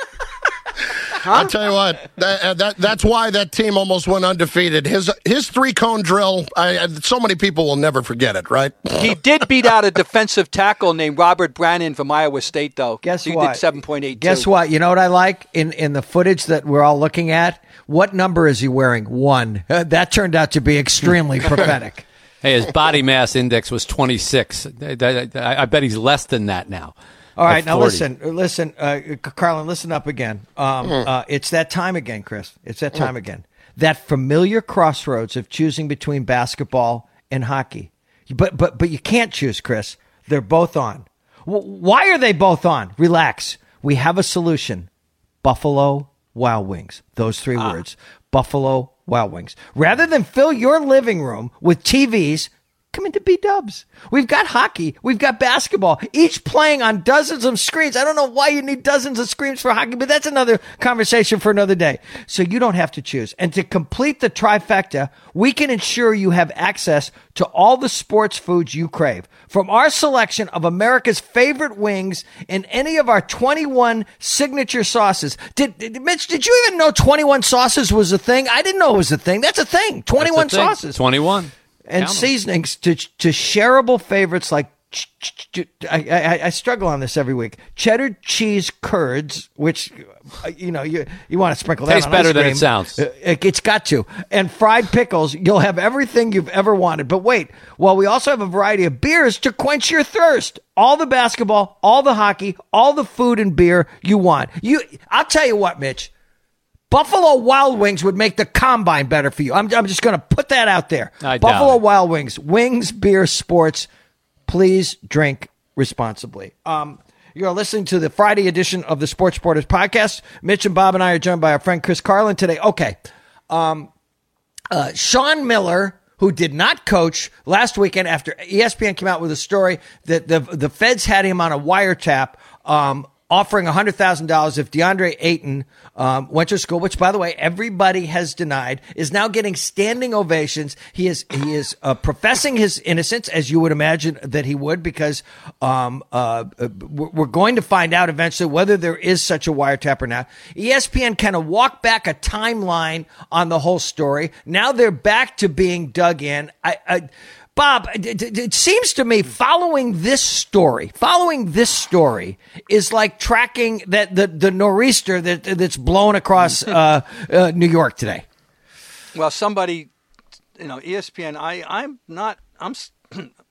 I'll tell you what, that, uh, that that's why that team almost went undefeated. His his three cone drill, I, I, so many people will never forget it, right? He did beat out a defensive tackle named Robert Brannon from Iowa State, though. Guess he what? did seven point eight. Guess what? You know what I like in in the footage that we're all looking at. What number is he wearing? One. Uh, that turned out to be extremely prophetic. Hey, his body mass index was twenty-six. I, I, I bet he's less than that now. All right, At now forty. listen, listen, uh, Carlin, listen up again. Um, uh, it's that time again, Chris. It's that time again. That familiar crossroads of choosing between basketball and hockey. But but but you can't choose, Chris. They're both on. W- why are they both on? Relax. We have a solution. Buffalo Wild Wings. Those three words. Buffalo Wild Wings. Rather than fill your living room with T Vs, come into B-dubs. We've got hockey. We've got basketball, each playing on dozens of screens. I don't know why you need dozens of screens for hockey, but that's another conversation for another day. So you don't have to choose. And to complete the trifecta, we can ensure you have access to all the sports foods you crave. From our selection of America's favorite wings and any of our twenty-one signature sauces. Did, did Mitch, did you even know twenty-one sauces was a thing? I didn't know it was a thing. That's a thing. twenty-one That's the thing. sauces. twenty-one. And Count 'em. seasonings to to shareable favorites like ch- ch- ch- I, I, I struggle on this every week. Cheddar cheese curds, which uh, you know you you want to sprinkle Tastes that on better ice than it cream. sounds. Uh, It, it's got to. And fried pickles. You'll have everything you've ever wanted. But wait, well, we also have a variety of beers to quench your thirst. All the basketball, all the hockey, all the food and beer you want. You, I'll tell you what, Mitch. Buffalo Wild Wings would make the combine better for you. I'm, I'm just going to put that out there. I doubt Buffalo it. Wild Wings, wings, beer, sports. Please drink responsibly. Um, you're listening to the Friday edition of the Sports Reporters podcast. Mitch and Bob and I are joined by our friend Chris Carlin today. Okay. Um, uh, Sean Miller, who did not coach last weekend after E S P N came out with a story that the the feds had him on a wiretap, um, offering one hundred thousand dollars if DeAndre Ayton um, went to school, which, by the way, everybody has denied, is now getting standing ovations. He is he is uh, professing his innocence, as you would imagine that he would, because um, uh, uh, we're going to find out eventually whether there is such a wiretap or not. E S P N kind of walked back a timeline on the whole story. Now they're back to being dug in. I, I Bob, it, it, it seems to me following this story, following this story is like tracking that the, the nor'easter that that's blown across uh, uh, New York today. Well, somebody, you know, E S P N. I, I'm not. I'm s-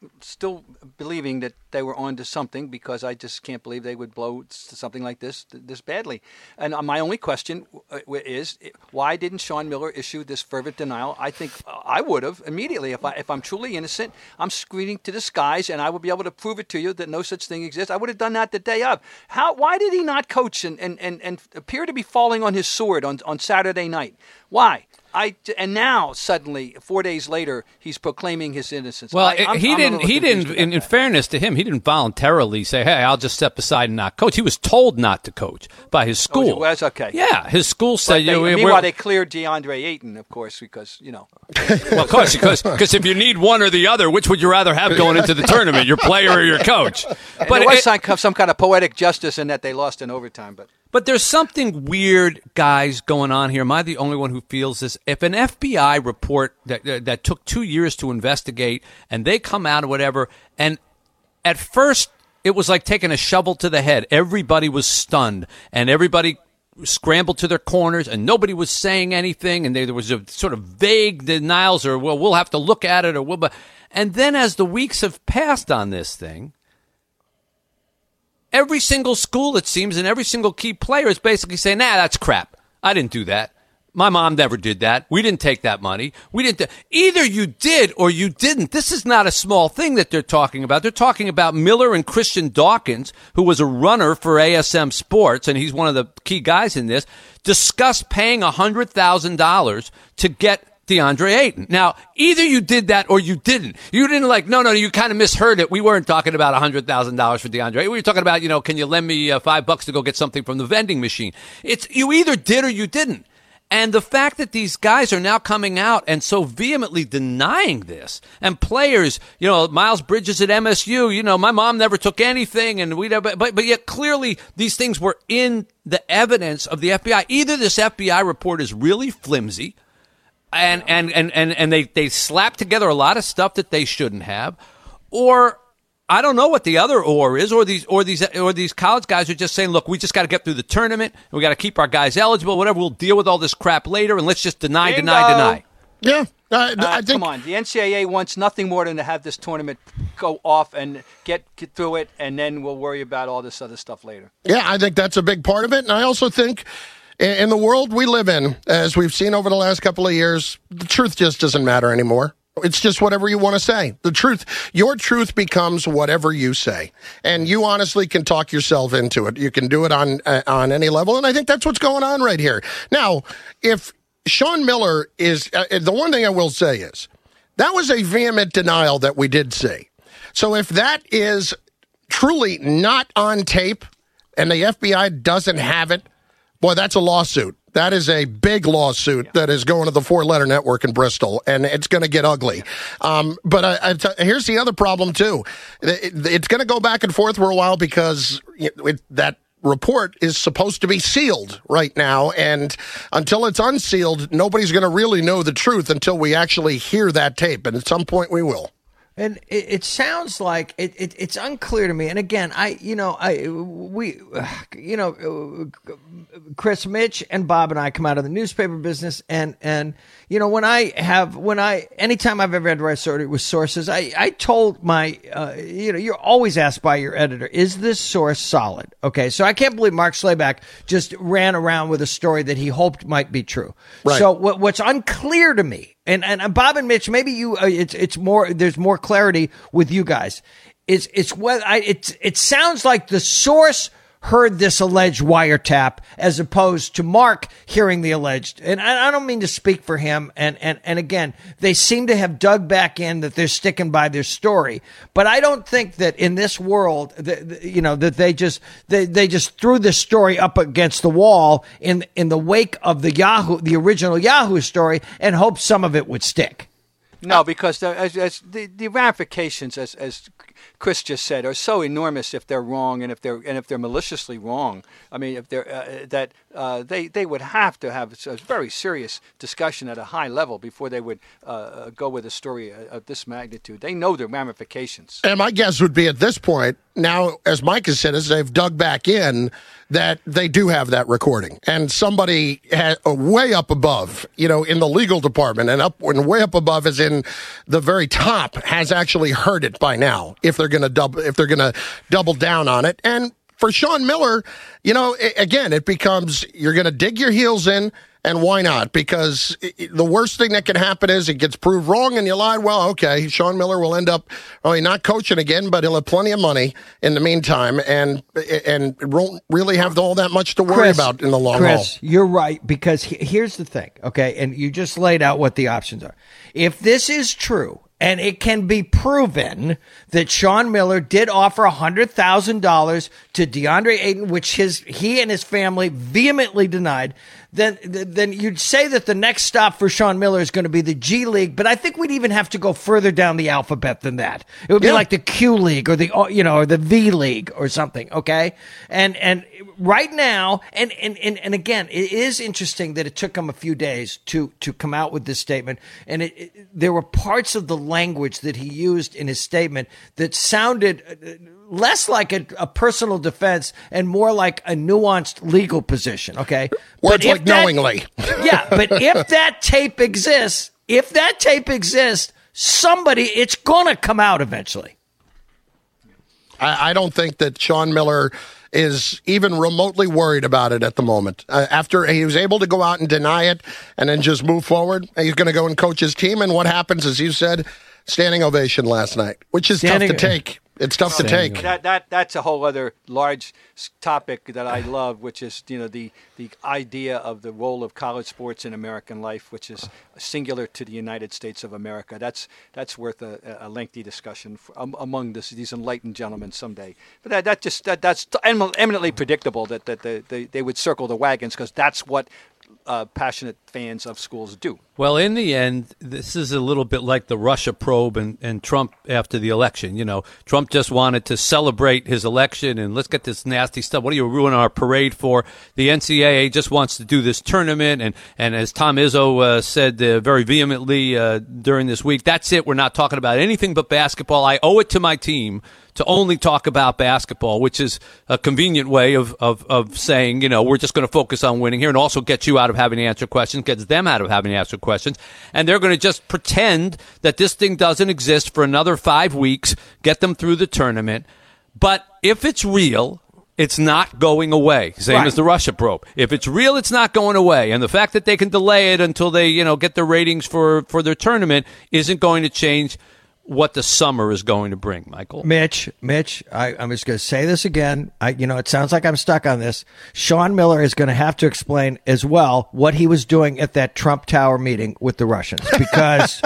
still believing that they were on to something, because I just can't believe they would blow something like this this badly. And my only question is, why didn't Sean Miller issue this fervent denial? I think I would have immediately. If, I, if I'm truly innocent, I'm screaming to the skies, and I would be able to prove it to you that no such thing exists. I would have done that the day of. How? Why did he not coach and, and, and, and appear to be falling on his sword on, on Saturday night? Why? I, and now suddenly, four days later, he's proclaiming his innocence. Well, I, I'm, he I'm didn't. He didn't. In, in fairness to him, he didn't voluntarily say, "Hey, I'll just step aside and not coach." He was told not to coach by his school. Oh, was okay. Yeah, his school said. They, you know, meanwhile, we're, they cleared DeAndre Ayton, of course, because you know. Well, of course, because because if you need one or the other, which would you rather have going into the tournament, your player or your coach? But But there was it, some, some kind of poetic justice in that they lost in overtime, but. But there's something weird, guys, going on here. Am I the only one who feels this? If an F B I report that that took two years to investigate, and they come out or whatever, and at first it was like taking a shovel to the head. Everybody was stunned, and everybody scrambled to their corners, and nobody was saying anything, and there was a sort of vague denials, or, well, we'll have to look at it, or we'll... And then as the weeks have passed on this thing, every single school, it seems, and every single key player is basically saying, nah, that's crap. I didn't do that. My mom never did that. We didn't take that money. We didn't. Do- Either you did or you didn't. This is not a small thing that they're talking about. They're talking about Miller and Christian Dawkins, who was a runner for A S M Sports, and he's one of the key guys in this, discussed paying one hundred thousand dollars to get DeAndre Ayton. Now, either you did that or you didn't. You didn't like, no, no, you kind of misheard it. We weren't talking about one hundred thousand dollars for DeAndre Ayton. We were talking about, you know, can you lend me uh, five bucks to go get something from the vending machine? It's you either did or you didn't. And the fact that these guys are now coming out and so vehemently denying this, and players, you know, Miles Bridges at M S U, you know, my mom never took anything, and we, but but yet clearly these things were in the evidence of the F B I. Either this F B I report is really flimsy, and and and and, and they they slapped together a lot of stuff that they shouldn't have, or I don't know what the other or is, or these or these or these college guys are just saying, look, we just got to get through the tournament, and we got to keep our guys eligible, whatever. We'll deal with all this crap later, and let's just deny, Bingo. deny, deny. Yeah, uh, Uh, I think. come on, the N C double A wants nothing more than to have this tournament go off and get, get through it, and then we'll worry about all this other stuff later. Yeah, I think that's a big part of it, and I also think in, in the world we live in, as we've seen over the last couple of years, the truth just doesn't matter anymore. It's just whatever you want to say. The truth, your truth becomes whatever you say. And you honestly can talk yourself into it. You can do it on uh, on any level. And I think that's what's going on right here. Now, if Sean Miller is, uh, the one thing I will say is, that was a vehement denial that we did see. So if that is truly not on tape and the F B I doesn't have it, boy, that's a lawsuit. That is a big lawsuit that is going to the four-letter network in Bristol, and it's going to get ugly. Um, but I, I t- here's the other problem, too. It, it's going to go back and forth for a while because it, it, that report is supposed to be sealed right now, and until it's unsealed, nobody's going to really know the truth until we actually hear that tape, and at some point we will. And it, it sounds like it, it, it's unclear to me. And again, I, you know, I, we, you know, Chris, Mitch, and Bob and I come out of the newspaper business, and and you know, when I have, when I, anytime I've ever had to write a story with sources, I, I told my, uh, you know, you're always asked by your editor, is this source solid? Okay, so I can't believe Mark Slayback just ran around with a story that he hoped might be true. Right. So what, what's unclear to me. And, and Bob and Mitch, maybe you, uh, it's, it's more, there's more clarity with you guys. It's, it's what I, it's, it sounds like the source heard this alleged wiretap as opposed to Mark hearing the alleged. And I, I don't mean to speak for him. And, and, and again, they seem to have dug back in that they're sticking by their story. But I don't think that in this world, that, you know, that they just, they, they just threw this story up against the wall in, in the wake of the Yahoo, the original Yahoo story, and hoped some of it would stick. No, because the, as, as the, the ramifications, as as Chris just said, are so enormous if they're wrong and if they're and if they're maliciously wrong. I mean, if they're uh, that uh, they they would have to have a very serious discussion at a high level before they would uh, go with a story of this magnitude. They know the ramifications. And my guess would be at this point, now, as Mike has said, as they've dug back in, that they do have that recording. And somebody had, uh, way up above, you know, in the legal department, and up and way up above as in the very top, has actually heard it by now, if they're going to double, if they're going to double down on it. And for Sean Miller, you know, again, it becomes, you're going to dig your heels in, and why not? Because the worst thing that can happen is it gets proved wrong and you lied. Well, okay, Sean Miller will end up probably not coaching again, but he'll have plenty of money in the meantime, and and won't really have all that much to worry Chris, about in the long Chris, haul. You're right, because he, here's the thing, okay, and you just laid out what the options are. If this is true, and it can be proven that Sean Miller did offer one hundred thousand dollars to DeAndre Ayton, which his he and his family vehemently denied, then then you'd say that the next stop for Sean Miller is going to be the G League. But I think we'd even have to go further down the alphabet than that. It would be Yeah. like the Q League or the you know or the V League or something. Okay, and and right now, and and and, and again, it is interesting that it took him a few days to to come out with this statement, and it, it, there were parts of the language that he used in his statement that sounded less like a, a personal defense and more like a nuanced legal position. Okay, Words But if like that- knowingly. yeah, but if that tape exists, if that tape exists, somebody, it's gonna come out eventually. I, I don't think that Sean Miller is even remotely worried about it at the moment. Uh, after he was able to go out and deny it and then just move forward, he's going to go and coach his team. And what happens, as you said, standing ovation last night, which is Standing- tough to take. It's tough to Standing take. That that that's a whole other large s- topic that I love, which is you know the the idea of the role of college sports in American life, which is singular to the United States of America. That's that's worth a, a lengthy discussion for, um, among this, these enlightened gentlemen someday. But that, that just that that's eminently predictable that that they, they, they would circle the wagons, because that's what uh, passionate fans of schools do. Well, in the end, this is a little bit like the Russia probe and, and Trump after the election. You know, Trump just wanted to celebrate his election and let's get this nasty stuff. What are you ruining our parade for? The N C double A just wants to do this tournament. And, and as Tom Izzo uh, said uh, very vehemently uh, during this week, that's it. We're not talking about anything but basketball. I owe it to my team to only talk about basketball, which is a convenient way of, of, of saying, you know, we're just going to focus on winning here and also get you out of having to answer questions, gets them out of having to answer questions. And they're going to just pretend that this thing doesn't exist for another five weeks, get them through the tournament. But if it's real, it's not going away. Same Right. as the Russia probe. If it's real, it's not going away. And the fact that they can delay it until they, you know, get their ratings for, for their tournament isn't going to change what the summer is going to bring, Michael. Mitch, Mitch, I, I'm just going to say this again. I, you know, it sounds like I'm stuck on this. Sean Miller is going to have to explain as well what he was doing at that Trump Tower meeting with the Russians, because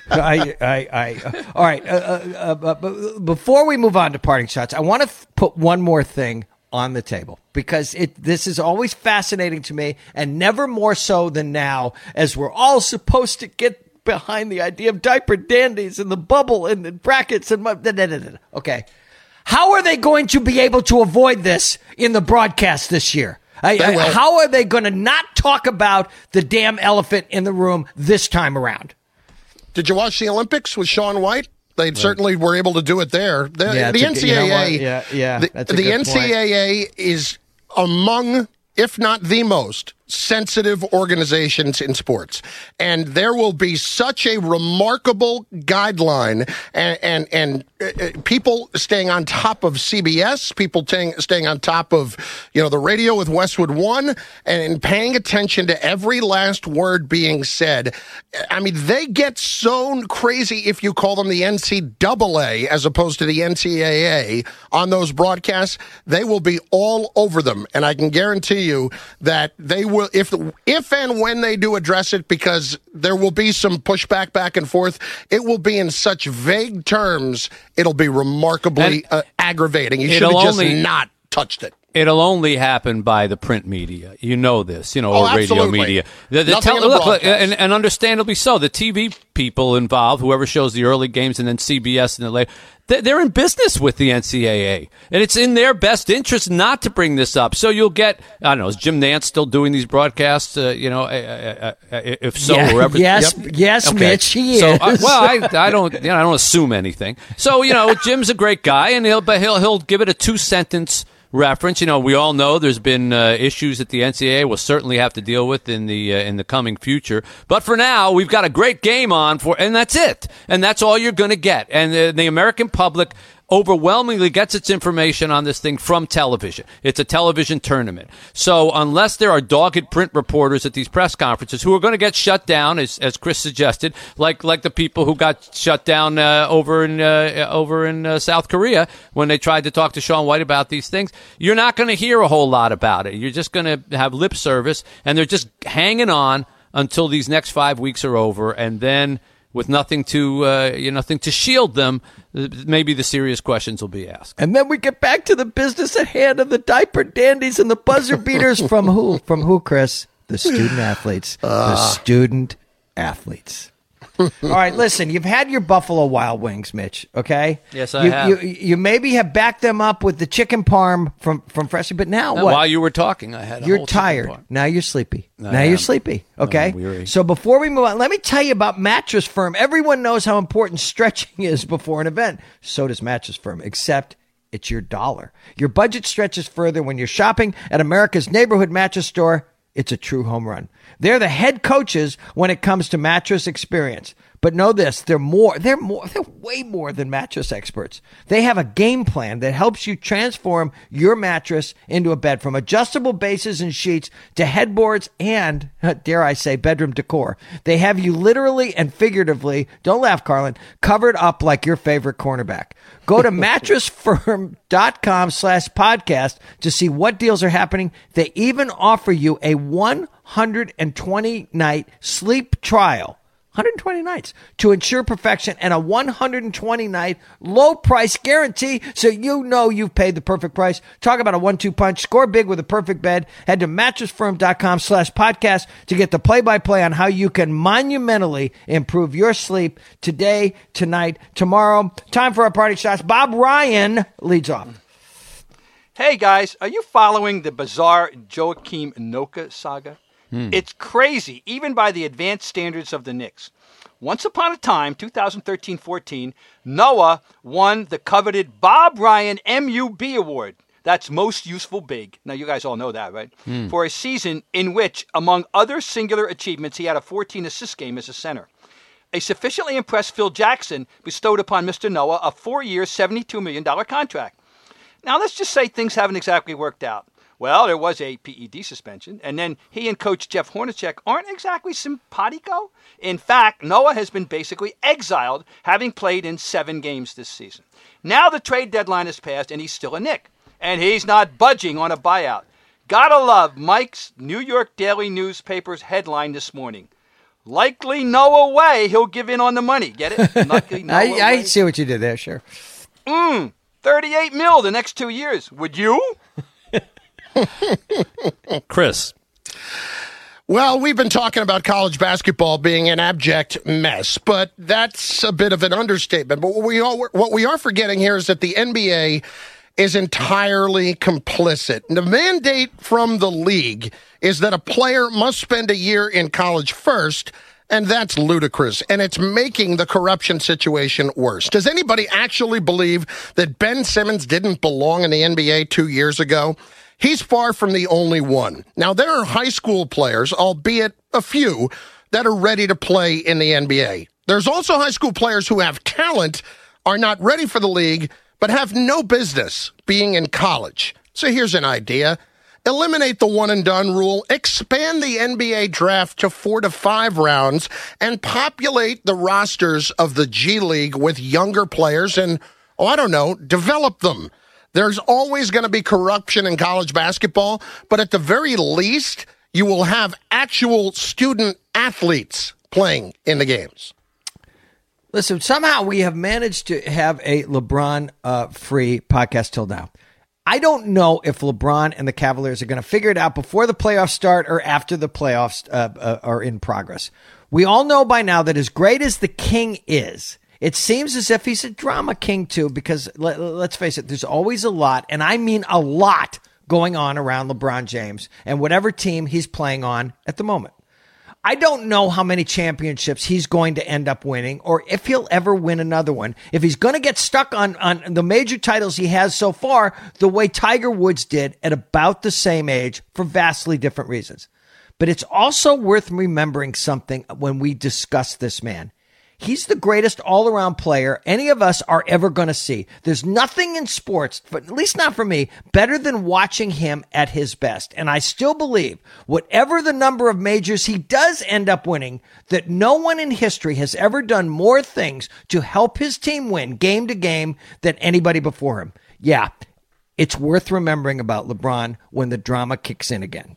I, I, I, all right. Uh, uh, uh, uh, before we move on to parting shots, I want to f- put one more thing on the table, because it this is always fascinating to me, and never more so than now, as we're all supposed to get behind the idea of diaper dandies and the bubble and the brackets and my, da, da, da, da. Okay, how are they going to be able to avoid this in the broadcast this year? I, I, will. how are they going to not talk about the damn elephant in the room this time around? Did you watch the Olympics with Shaun White? They certainly were able to do it there. The, Yeah, the it's a- you know N C double A, what? Yeah, yeah, the, that's a the good N C double A is among, if not the most, sensitive organizations in sports, and there will be such a remarkable guideline, and and, and uh, people staying on top of C B S, people staying staying on top of you know the radio with Westwood One, and, and paying attention to every last word being said. I mean, they get so crazy if you call them the N C double A as opposed to the N C double A on those broadcasts. They will be all over them, and I can guarantee you that they will. If if and when they do address it, because there will be some pushback back and forth, it will be in such vague terms, it'll be remarkably And uh, aggravating. You should it'll have just only- not touched it. It'll only happen by the print media. You know this, you know, Oh, or radio absolutely. media. The, the Nothing tel- in the look, look, broadcast. and, and understandably so. The T V people involved, whoever shows the early games, and then C B S and the later, they're in business with the N C double A, and it's in their best interest not to bring this up. So you'll get, I don't know, is Jim Nantz still doing these broadcasts? Uh, you know, uh, uh, uh, if so, Yeah, wherever. yes, Yep. yes, Okay. Mitch, he so, is. uh, well, I, I don't, you know, I don't assume anything. So you know, Jim's a great guy, and he'll, but he'll he'll give it a two sentence reference. You know, we all know there's been uh, issues that the N C double A will certainly have to deal with in the uh, in the coming future. But for now, we've got a great game on for, and that's it. And that's all you're going to get. And the, the American public overwhelmingly gets its information on this thing from television. It's a television tournament. So unless there are dogged print reporters at these press conferences who are going to get shut down, as as Chris suggested, like like the people who got shut down uh, over in uh, over in uh, South Korea when they tried to talk to Shaun White about these things, you're not going to hear a whole lot about it. You're just going to have lip service, and they're just hanging on until these next five weeks are over, and then, with nothing to uh, you know, nothing to shield them, maybe the serious questions will be asked. And then we get back to the business at hand of the diaper dandies and the buzzer beaters from who? From who, Chris? The student athletes. Uh. The student athletes. All right, listen, you've had your Buffalo Wild Wings, Mitch, okay? Yes, I you, have. You, you maybe have backed them up with the chicken parm from, from Freshly, but now Now, what? while you were talking, I had a You're whole chicken tired. parm. Now you're sleepy. I now am. you're sleepy. Okay. I'm weary. So before we move on, let me tell you about Mattress Firm. Everyone knows how important stretching is before an event. So does Mattress Firm, except it's your dollar. Your budget stretches further when you're shopping at America's neighborhood mattress store. It's a true home run. They're the head coaches when it comes to mattress experience. But know this, they're more, they're more, they're way more than mattress experts. They have a game plan that helps you transform your mattress into a bed, from adjustable bases and sheets to headboards and, dare I say, bedroom decor. They have you literally and figuratively, don't laugh, Carlin, covered up like your favorite cornerback. Go to mattressfirm.com slash podcast to see what deals are happening. They even offer you a one hundred twenty night sleep trial. one hundred twenty nights to ensure perfection, and a one hundred twenty night low price guarantee, so you know you've paid the perfect price. Talk about a one two punch. Score big with a perfect bed. Head to mattressfirm.com slash podcast to get the play-by-play on how you can monumentally improve your sleep today, tonight, tomorrow. Time for our party shots. Bob Ryan leads off. Hey, guys, are you following the bizarre Joakim Noah saga? Hmm. It's crazy, even by the advanced standards of the Knicks. Once upon a time, twenty thirteen fourteen, Noah won the coveted Bob Ryan M U B Award. That's Most Useful Big. Now, you guys all know that, right? Hmm. For a season in which, among other singular achievements, he had a fourteen assist game as a center. A sufficiently impressed Phil Jackson bestowed upon Mister Noah a four-year, seventy-two million dollars contract. Now, let's just say things haven't exactly worked out. Well, there was a P E D suspension, and then he and Coach Jeff Hornacek aren't exactly simpatico. In fact, Noah has been basically exiled, having played in seven games this season. Now the trade deadline has passed, and he's still a Knick, and he's not budging on a buyout. Gotta love Mike's New York Daily Newspaper's headline this morning. Likely Noah way he'll give in on the money. Get it? Likely Noah I, I way. see what you did there, sure. Mm, thirty-eight mil the next two years. Would you? Chris. Well, we've been talking about college basketball being an abject mess, but that's a bit of an understatement. But what we are, what we are forgetting here is that the N B A is entirely complicit. The mandate from the league is that a player must spend a year in college first, and that's ludicrous, and it's making the corruption situation worse. Does anybody actually believe that Ben Simmons didn't belong in the N B A two years ago? He's far from the only one. Now, there are high school players, albeit a few, that are ready to play in the N B A. There's also high school players who have talent, are not ready for the league, but have no business being in college. So here's an idea. Eliminate the one-and-done rule, expand the N B A draft to four to five rounds, and populate the rosters of the G League with younger players and, oh, I don't know, develop them. There's always going to be corruption in college basketball, but at the very least, you will have actual student athletes playing in the games. Listen, somehow we have managed to have a LeBron-free uh, podcast till now. I don't know if LeBron and the Cavaliers are going to figure it out before the playoffs start or after the playoffs uh, uh, are in progress. We all know by now that as great as the king is, it seems as if he's a drama king too, because let, let's face it, there's always a lot, and I mean a lot, going on around LeBron James and whatever team he's playing on at the moment. I don't know how many championships he's going to end up winning or if he'll ever win another one. If he's going to get stuck on, on the major titles he has so far, the way Tiger Woods did at about the same age for vastly different reasons. But it's also worth remembering something when we discuss this man. He's the greatest all-around player any of us are ever going to see. There's nothing in sports, but at least not for me, better than watching him at his best. And I still believe, whatever the number of majors he does end up winning, that no one in history has ever done more things to help his team win game to game than anybody before him. Yeah, it's worth remembering about LeBron when the drama kicks in again.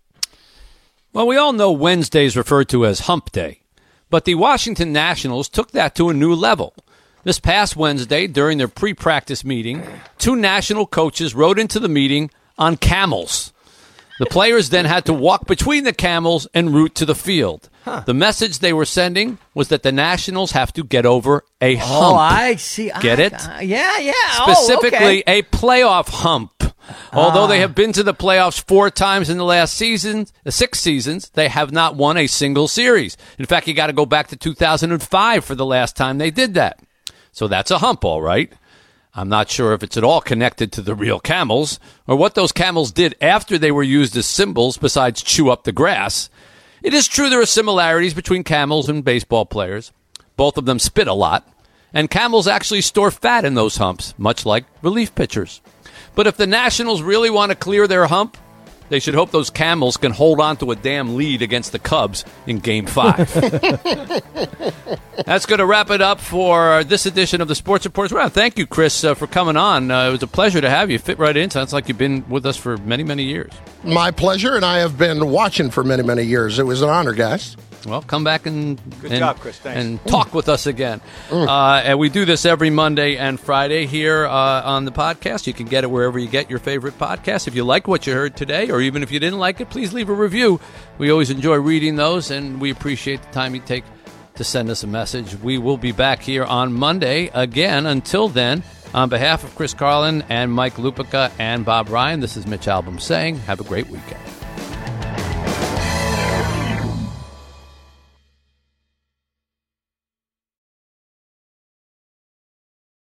Well, we all know Wednesday is referred to as Hump Day. But the Washington Nationals took that to a new level. This past Wednesday, during their pre-practice meeting, two national coaches rode into the meeting on camels. The players then had to walk between the camels en route to the field. Huh. The message they were sending was that the Nationals have to get over a hump. Oh, I see. Get I, it? Uh, yeah, yeah. Specifically, oh, okay. a playoff hump. Although they have been to the playoffs four times in the last season, the six seasons, they have not won a single series. In fact, you got to go back to two thousand five for the last time they did that. So that's a hump, all right. I'm not sure if it's at all connected to the real camels or what those camels did after they were used as symbols besides chew up the grass. It is true there are similarities between camels and baseball players. Both of them spit a lot, and camels actually store fat in those humps, much like relief pitchers. But if the Nationals really want to clear their hump, they should hope those camels can hold on to a damn lead against the Cubs in Game five. That's going to wrap it up for this edition of the Sports Reporters Round. Thank you, Chris, uh, for coming on. Uh, it was a pleasure to have you. Fit right in. Sounds like you've been with us for many, many years. My pleasure, and I have been watching for many, many years. It was an honor, guys. Well, come back and Good and, job, Chris. Thanks. and talk with us again. Uh, and we do this every Monday and Friday here uh, on the podcast. You can get it wherever you get your favorite podcast. If you like what you heard today, or even if you didn't like it, please leave a review. We always enjoy reading those, and we appreciate the time you take to send us a message. We will be back here on Monday again. Until then, on behalf of Chris Carlin and Mike Lupica and Bob Ryan, this is Mitch Albom saying have a great weekend.